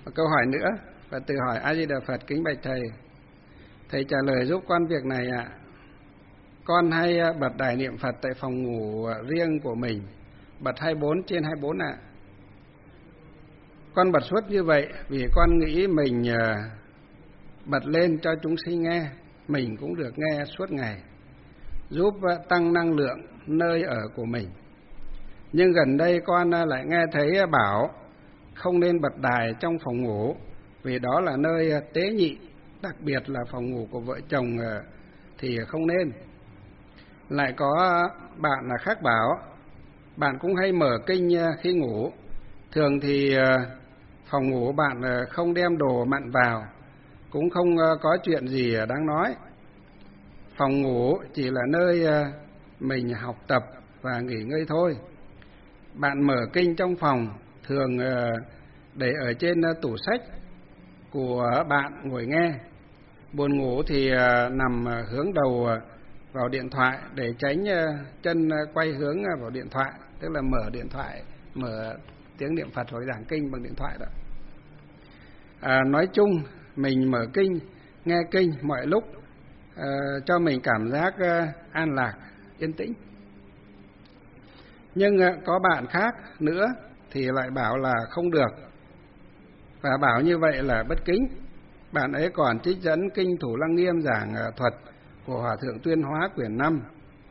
Một câu hỏi nữa, Phật tử hỏi: A Di Đà Phật, kính bạch thầy, thầy trả lời giúp con việc này ạ. Con hay bật đài niệm Phật tại phòng ngủ riêng của mình, bật 24/24 ạ. Con bật suốt như vậy vì con nghĩ mình bật lên cho chúng sinh nghe, mình cũng được nghe suốt ngày, giúp tăng năng lượng nơi ở của mình. Nhưng gần đây con lại nghe thấy bảo không nên bật đài trong phòng ngủ vì đó là nơi tế nhị, đặc biệt là phòng ngủ của vợ chồng thì không nên. Lại có bạn khác bảo bạn cũng hay mở kinh khi ngủ, thường thì phòng ngủ bạn không đem đồ mặn vào, cũng không có chuyện gì đáng nói. Phòng ngủ chỉ là nơi mình học tập và nghỉ ngơi thôi. Bạn mở kinh trong phòng thường để ở trên tủ sách của bạn ngồi nghe. Buồn ngủ thì nằm hướng đầu vào điện thoại để tránh chân quay hướng vào điện thoại, tức là mở điện thoại, mở tiếng niệm Phật hoặc giảng kinh bằng điện thoại đó. Nói chung mình mở kinh, nghe kinh mọi lúc cho mình cảm giác an lạc, yên tĩnh. Nhưng có bạn khác nữa thì lại bảo là không được, và bảo như vậy là bất kính. Bạn ấy còn trích dẫn kinh Thủ Lăng Nghiêm giảng thuật của Hòa Thượng Tuyên Hóa quyển 5,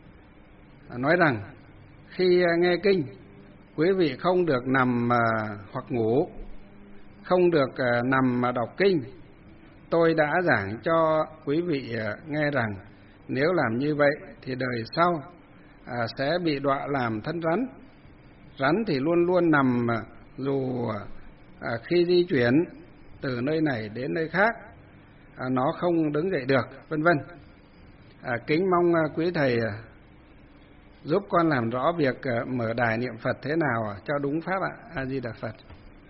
nói rằng khi nghe kinh, quý vị không được nằm hoặc ngủ, không được nằm mà đọc kinh. Tôi đã giảng cho quý vị nghe rằng nếu làm như vậy thì đời sau sẽ bị đọa làm thân rắn. Rắn thì luôn luôn nằm dù khi di chuyển từ nơi này đến nơi khác, nó không đứng dậy được, vân vân. Kính mong quý thầy giúp con làm rõ việc mở đài niệm Phật thế nào cho đúng pháp ạ. A Di Đà Phật.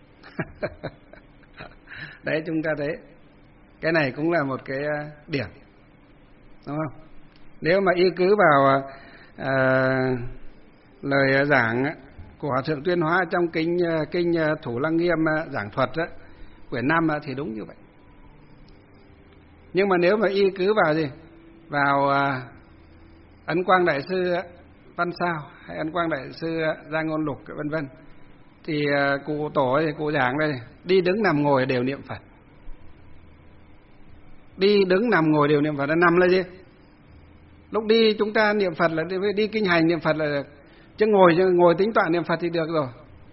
Đấy, chúng ta thấy cái này cũng là một cái điểm, đúng không? Nếu mà y cứ vào lời giảng của Hòa Thượng Tuyên Hóa trong kinh Thủ Lăng Nghiêm giảng thuật đó, quyển 5 thì đúng như vậy. Nhưng mà nếu mà y cứ vào gì, vào Ấn Quang Đại Sư Văn Sao hay Ấn Quang Đại Sư Gia Ngôn Lục vân vân, thì cụ tổ thì cụ giảng đây: đi đứng nằm ngồi đều niệm Phật. Đi đứng nằm ngồi đều niệm Phật. Là nằm là gì? Lúc đi chúng ta niệm Phật là đi kinh hành niệm Phật là được, chứ ngồi tính toán niệm Phật thì được rồi.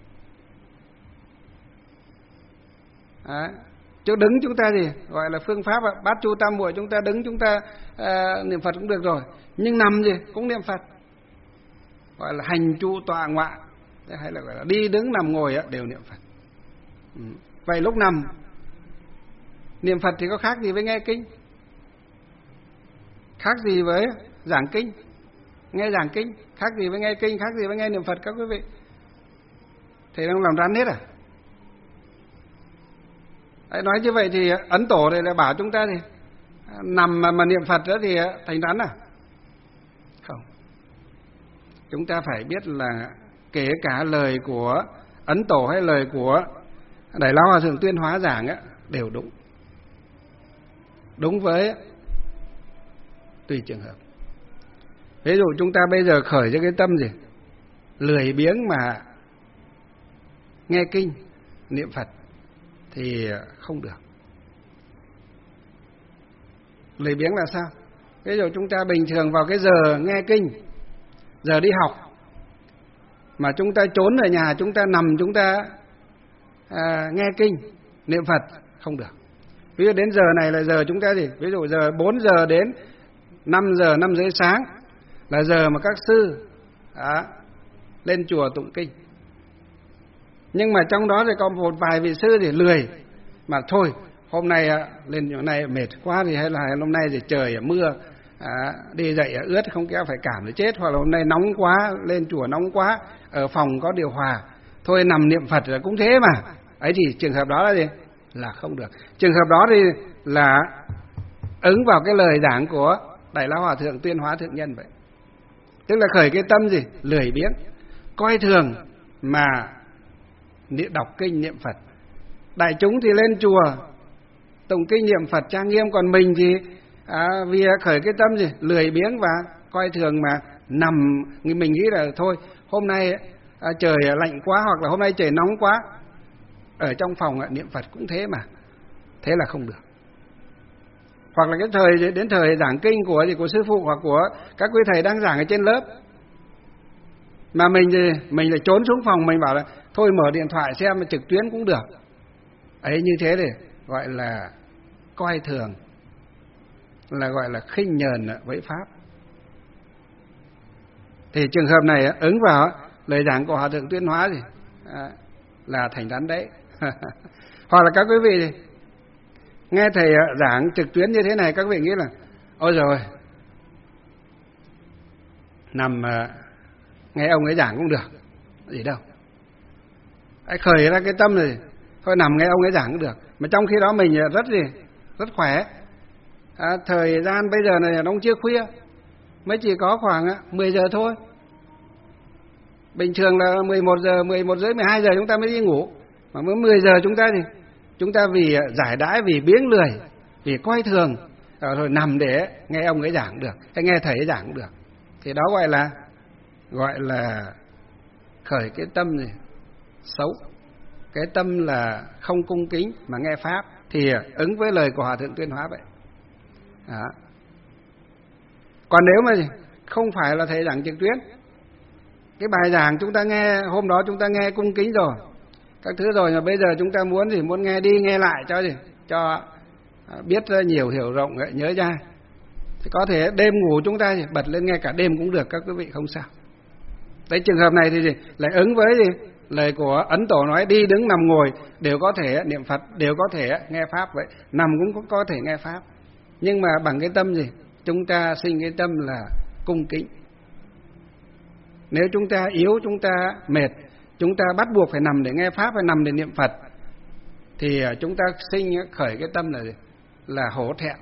Đấy. Chứ đứng chúng ta gì gọi là phương pháp bát chu tam muội, chúng ta đứng chúng ta niệm Phật cũng được rồi. Nhưng nằm gì cũng niệm Phật, gọi là hành chu tọa ngọa, hay là gọi là đi đứng nằm ngồi đều niệm Phật. Vậy lúc nằm niệm Phật thì có khác gì với nghe kinh? Khác gì với giảng kinh, nghe giảng kinh? Khác gì với nghe kinh, khác gì với nghe niệm Phật các quý vị? Thầy đang làm rắn hết à? Đấy, nói như vậy thì Ấn Tổ này lại bảo chúng ta thì nằm mà niệm Phật đó thì thành rắn à? Không. Chúng ta phải biết là kể cả lời của Ấn Tổ hay lời của Đại Lão Hòa Thượng Tuyên Hóa giảng đều đúng. Đúng với tùy trường hợp. Ví dụ chúng ta bây giờ khởi cho cái tâm gì lười biếng mà nghe kinh niệm Phật thì không được. Lười biếng là sao? Ví dụ chúng ta bình thường vào cái giờ nghe kinh, giờ đi học, mà chúng ta trốn ở nhà, chúng ta nằm, chúng ta nghe kinh niệm Phật, không được. Ví dụ đến giờ này là giờ chúng ta gì? Ví dụ giờ 4 giờ đến 5 giờ, 5 rưỡi sáng là giờ mà các sư lên chùa tụng kinh. Nhưng mà trong đó thì có một vài vị sư thì lười, mà thôi hôm nay lên chỗ này mệt quá thì hay là hôm nay thì trời mưa, đi dậy ướt không kéo phải cảm thấy chết, hoặc là hôm nay nóng quá, lên chùa nóng quá, ở phòng có điều hòa, thôi nằm niệm Phật là cũng thế mà. Ấy thì trường hợp đó là gì? Là không được. Trường hợp đó thì là ứng vào cái lời giảng của Đại Lão Hòa Thượng Tuyên Hóa Thượng Nhân vậy. Tức là khởi cái tâm gì? Lười biếng, coi thường mà đọc kinh niệm Phật. Đại chúng thì lên chùa tụng kinh niệm Phật trang nghiêm, còn mình thì vì khởi cái tâm gì lười biếng và coi thường mà nằm. Mình nghĩ là thôi hôm nay trời lạnh quá, hoặc là hôm nay trời nóng quá, ở trong phòng niệm Phật cũng thế mà, thế là không được. Hoặc là đến thời giảng kinh của sư phụ hoặc của các quý thầy đang giảng ở trên lớp, mà mình lại trốn xuống phòng, mình bảo là thôi mở điện thoại xem trực tuyến cũng được. Ấy như thế thì gọi là coi thường, là gọi là khinh nhờn với pháp. Thì trường hợp này ứng vào lời giảng của Hòa Thượng Tuyên Hóa gì là thành rắn đấy. Hoặc là các quý vị thì nghe thầy giảng trực tuyến như thế này, các vị nghĩ là ôi rồi nằm nghe ông ấy giảng cũng được, gì đâu. Hãy khởi ra cái tâm này, thôi nằm nghe ông ấy giảng cũng được. Mà trong khi đó mình rất khỏe. Thời gian bây giờ này đông chưa khuya, mới chỉ có khoảng 10 giờ thôi. Bình thường là 11 giờ, 11 rưỡi, 12 giờ chúng ta mới đi ngủ. Mà mới 10 giờ chúng ta vì giải đãi, vì biếng lười, vì coi thường, rồi nằm để nghe ông ấy giảng được, hay nghe thầy ấy giảng được. Thì đó gọi là khởi cái tâm này xấu. Cái tâm là không cung kính mà nghe pháp, thì ứng với lời của Hòa Thượng Tuyên Hóa vậy. Đó. Còn nếu mà không phải là thầy giảng trực tuyến, cái bài giảng chúng ta nghe hôm đó chúng ta nghe cung kính rồi, các thứ rồi, mà bây giờ chúng ta muốn nghe đi nghe lại cho biết nhiều hiểu rộng nhớ ra, thì có thể đêm ngủ chúng ta bật lên nghe cả đêm cũng được, các quý vị không sao. Đấy, trường hợp này thì lại ứng với lời của Ấn Tổ nói đi đứng nằm ngồi đều có thể niệm Phật, đều có thể nghe pháp vậy, nằm cũng có thể nghe pháp. Nhưng mà bằng cái tâm chúng ta sinh cái tâm là cung kính. Nếu chúng ta yếu, chúng ta mệt, chúng ta bắt buộc phải nằm để nghe pháp, phải nằm để niệm Phật, thì chúng ta khởi cái tâm là hổ thẹn.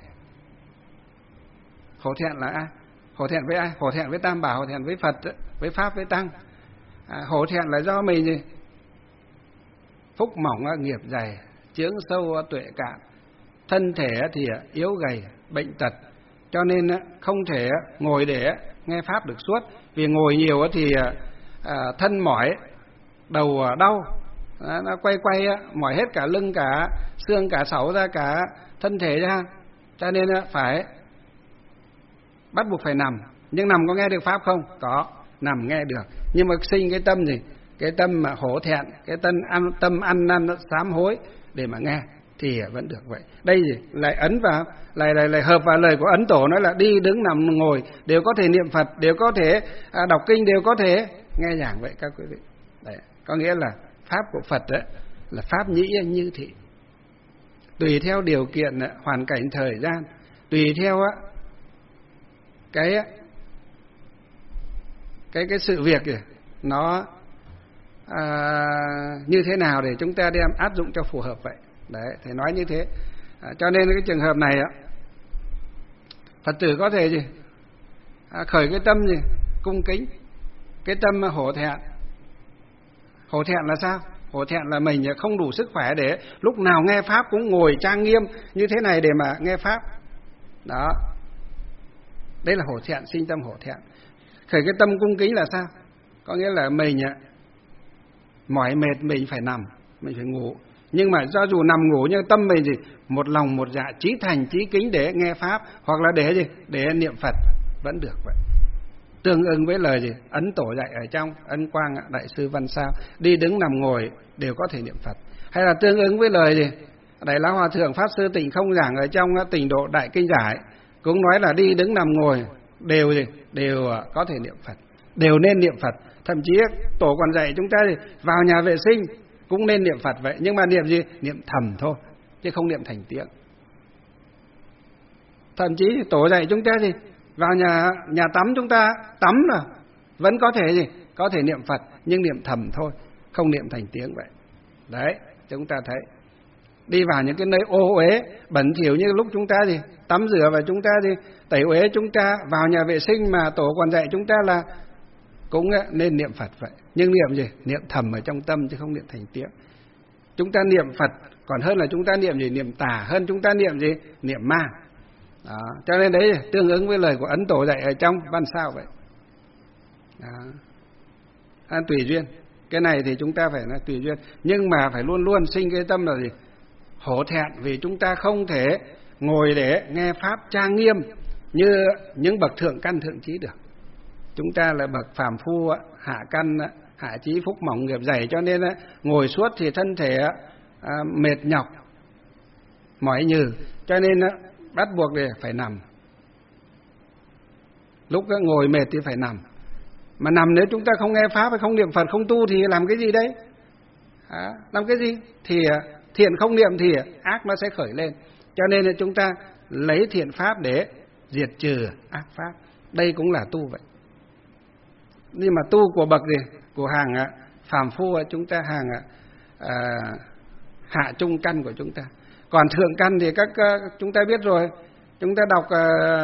Hổ thẹn là ai? Hổ thẹn với ai? Hổ thẹn với Tam Bảo, hổ thẹn với Phật, với Pháp, với Tăng. Hổ thẹn là do mình phúc mỏng nghiệp dày, chướng sâu tuệ cạn, thân thể thì yếu gầy, bệnh tật, cho nên không thể ngồi để nghe pháp được suốt. Vì ngồi nhiều thì thân mỏi, đầu đau, nó quay mỏi hết cả lưng, cả xương, cả sẩu ra, cả thân thể ra, cho nên phải bắt buộc phải nằm. Nhưng nằm có nghe được pháp không? Có, nằm nghe được, nhưng mà sinh cái tâm cái tâm mà hổ thẹn, cái tâm ăn năn sám hối để mà nghe thì vẫn được vậy. Đây lại ấn vào, lại hợp vào lời của Ấn Tổ nói là đi đứng nằm ngồi đều có thể niệm Phật, đều có thể đọc kinh, đều có thể nghe giảng vậy các quý vị. Đấy, có nghĩa là pháp của Phật đấy là pháp nhĩ như thị, tùy theo điều kiện, hoàn cảnh, thời gian, tùy theo cái sự việc nó như thế nào để chúng ta đem áp dụng cho phù hợp vậy. Đấy, thầy nói như thế. Cho nên cái trường hợp này Phật tử có thể khởi cái tâm cung kính, cái tâm hổ thẹn. Hổ thẹn là sao? Hổ thẹn là mình không đủ sức khỏe để lúc nào nghe pháp cũng ngồi trang nghiêm như thế này để mà nghe pháp. Đó, đây là hổ thẹn, sinh tâm hổ thẹn. Khởi cái tâm cung kính là sao? Có nghĩa là mình mỏi mệt mình phải nằm, mình phải ngủ, nhưng mà do dù nằm ngủ nhưng tâm mình một lòng một dạ, chí thành chí kính để nghe pháp, hoặc là để niệm Phật vẫn được vậy. Tương ứng với lời Ấn Tổ dạy ở trong Ấn Quang Đại Sư Văn Sao, đi đứng nằm ngồi đều có thể niệm Phật. Hay là tương ứng với lời Đại Lão Hòa Thượng Pháp Sư Tịnh Không giảng ở trong Tịnh Độ Đại Kinh Giải, cũng nói là đi đứng nằm ngồi đều có thể niệm Phật, đều nên niệm Phật. Thậm chí Tổ còn dạy chúng ta vào nhà vệ sinh cũng nên niệm Phật vậy, nhưng mà niệm gì? Niệm thầm thôi, chứ không niệm thành tiếng. Thậm chí Tổ dạy chúng ta vào nhà tắm chúng ta tắm là vẫn có thể có thể niệm Phật, nhưng niệm thầm thôi, không niệm thành tiếng vậy. Đấy, chúng ta thấy đi vào những cái nơi ô uế bẩn thỉu như lúc chúng ta tắm rửa và chúng ta tẩy uế, chúng ta vào nhà vệ sinh mà Tổ còn dạy chúng ta là cũng nên niệm Phật vậy. Nhưng niệm gì? Niệm thầm ở trong tâm chứ không niệm thành tiếng. Chúng ta niệm Phật còn hơn là chúng ta niệm gì? Niệm tà, hơn chúng ta niệm gì? Niệm ma. Đó. Cho nên đấy tương ứng với lời của Ấn Tổ dạy ở trong Văn Sao vậy. Đó. Tùy duyên. Cái này thì chúng ta phải là tùy duyên, nhưng mà phải luôn luôn sinh cái tâm là gì? Hổ thẹn, vì chúng ta không thể ngồi để nghe pháp trang nghiêm như những bậc thượng căn thượng trí được. Chúng ta là bậc phàm phu, hạ căn, hạ trí, phúc mỏng nghiệp dày, cho nên ngồi suốt thì thân thể mệt nhọc, mỏi nhừ, cho nên bắt buộc để phải nằm. Lúc ngồi mệt thì phải nằm. Mà nằm nếu chúng ta không nghe pháp hay không niệm Phật, không tu thì làm cái gì đấy? Làm cái gì? Thì thiện không niệm thì ác nó sẽ khởi lên. Cho nên là chúng ta lấy thiện pháp để diệt trừ ác pháp. Đây cũng là tu vậy. Nhưng mà tu của bậc gì? Của hàng phàm phu, chúng ta hàng hạ trung căn của chúng ta. Còn thượng căn thì chúng ta biết rồi. Chúng ta đọc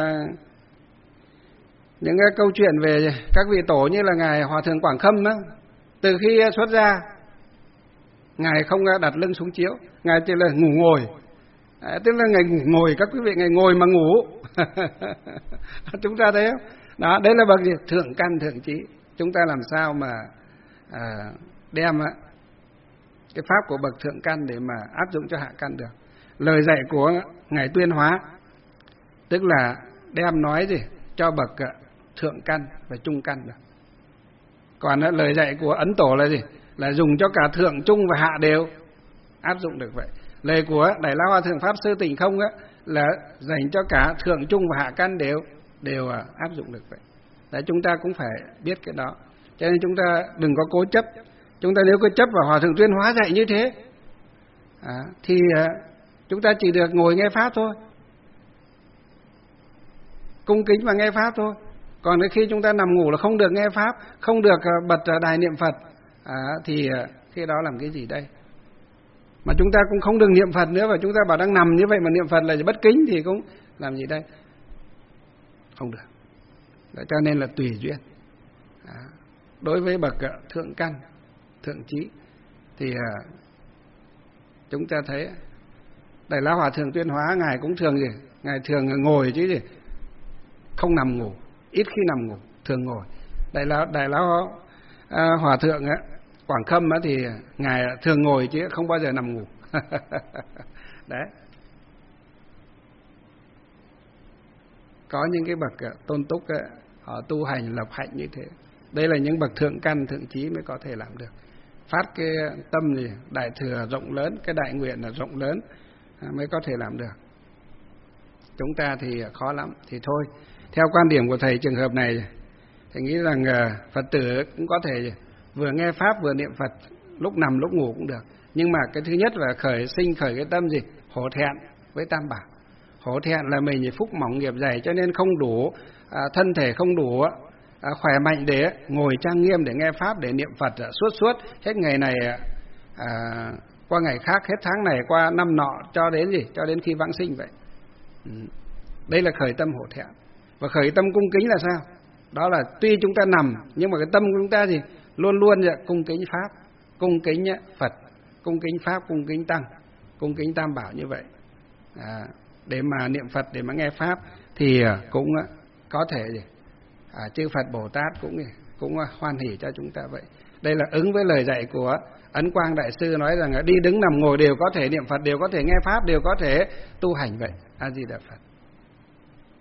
những cái câu chuyện về các vị tổ như là Ngài Hòa Thượng Quảng Khâm đó. Từ khi xuất gia, Ngài không đặt lưng xuống chiếu, Ngài chỉ là ngủ ngồi. Tức là Ngài ngủ ngồi, các quý vị, Ngài ngồi mà ngủ. Chúng ta thấy không? Đó, đấy là bậc gì? Thượng căn thượng trí. Chúng ta làm sao mà đem cái pháp của bậc thượng căn để mà áp dụng cho hạ căn được. Lời dạy của Ngài Tuyên Hóa tức là đem nói gì cho bậc thượng căn và trung căn được. Còn lời dạy của Ấn Tổ là gì? Là dùng cho cả thượng, trung và hạ đều áp dụng được vậy. Lời của Đại Lão Hòa Thượng Pháp Sư Tịnh Không là dành cho cả thượng, trung và hạ căn đều áp dụng được vậy. Đấy, chúng ta cũng phải biết cái đó. Cho nên chúng ta đừng có cố chấp. Chúng ta nếu có chấp vào Hòa Thượng Tuyên Hóa dạy như thế thì chúng ta chỉ được ngồi nghe pháp thôi, cung kính và nghe pháp thôi. Còn khi chúng ta nằm ngủ là không được nghe pháp, không được bật đài niệm Phật, thì khi đó làm cái gì đây? Mà chúng ta cũng không được niệm Phật nữa, và chúng ta bảo đang nằm như vậy mà niệm Phật là bất kính thì cũng làm gì đây? Không được. Đấy, cho nên là tùy duyên. Đối với bậc thượng căn, thượng trí thì chúng ta thấy Đại Lão Hòa Thượng Tuyên Hóa Ngài cũng thường gì? Ngài thường ngồi chứ gì? Không nằm ngủ, ít khi nằm ngủ, thường ngồi. Đại Lão Hòa Thượng Quảng Khâm thì Ngài thường ngồi chứ không bao giờ nằm ngủ. Đấy. Có những cái bậc tôn túc họ tu hành lập hạnh như thế. Đây là những bậc thượng căn thượng trí mới có thể làm được. Phát cái tâm gì đại thừa rộng lớn, cái đại nguyện là rộng lớn mới có thể làm được. Chúng ta thì khó lắm. Thì thôi, theo quan điểm của thầy, trường hợp này thầy nghĩ rằng Phật tử cũng có thể vừa nghe pháp vừa niệm Phật, lúc nằm lúc ngủ cũng được. Nhưng mà cái thứ nhất là khởi cái tâm gì? Hổ thẹn với Tam Bảo. Hổ thẹn là mình phúc mỏng nghiệp dày, cho nên không đủ thân thể, không đủ khỏe mạnh để ngồi trang nghiêm để nghe pháp, để niệm Phật suốt hết ngày này qua ngày khác, hết tháng này qua năm nọ, cho đến gì? Cho đến khi vãng sinh vậy. Đây là khởi tâm hổ thẹn. Và khởi tâm cung kính là sao? Đó là tuy chúng ta nằm, nhưng mà cái tâm của chúng ta gì? Luôn luôn cung kính pháp, cung kính Phật, cung kính pháp, cung kính tăng, cung kính Tam Bảo như vậy. Để mà niệm Phật, để mà nghe pháp thì cũng có thể gì? Chư Phật Bồ Tát cũng hoan hỉ cho chúng ta vậy. Đây là ứng với lời dạy của Ấn Quang Đại Sư nói rằng đi đứng nằm ngồi đều có thể niệm Phật, đều có thể nghe pháp, đều có thể tu hành vậy. A Di Đà Phật.